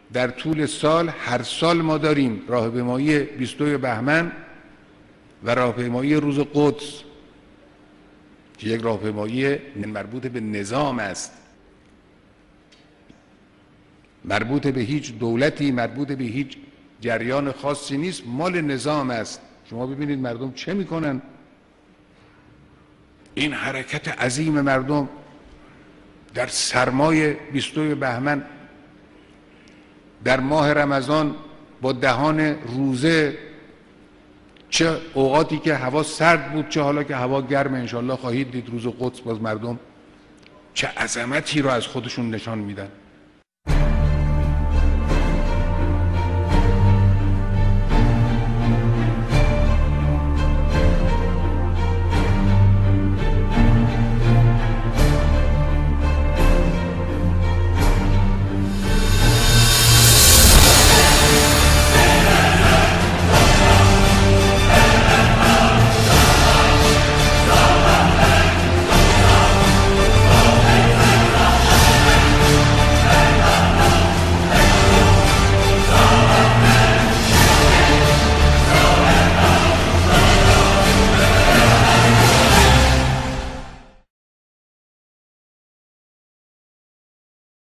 در طول سال هر سال ما داریم راهپیمایی 22 بهمن و راهپیمایی روز قدس که یک راهپیمایی مربوط به نظام است، مربوط به هیچ دولتی، مربوط به هیچ جریان خاصی نیست، مال نظام است. شما ببینید مردم چه میکنن. این حرکت عظیم مردم در سرمای 22 بهمن در ماه رمضان با دهان روزه، چه اوقاتی که هوا سرد بود چه حالا که هوا گرم، انشالله خواهید دید روز قدس باز مردم چه عظمتی رو از خودشون نشان میدن.